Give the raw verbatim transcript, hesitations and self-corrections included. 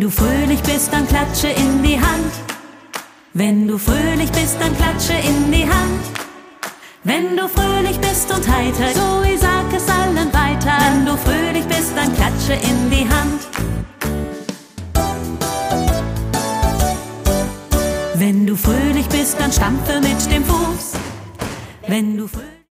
du fröhlich bist, dann klatsche in die Hand. Wenn du fröhlich bist, dann klatsche in die Hand. Wenn du fröhlich bist und heiter, so ich sag es allen weiter. Wenn du fröhlich bist, dann klatsche in die Hand. Wenn du fröhlich bist, dann stampfe mit dem Fuß. Wenn du fröhlich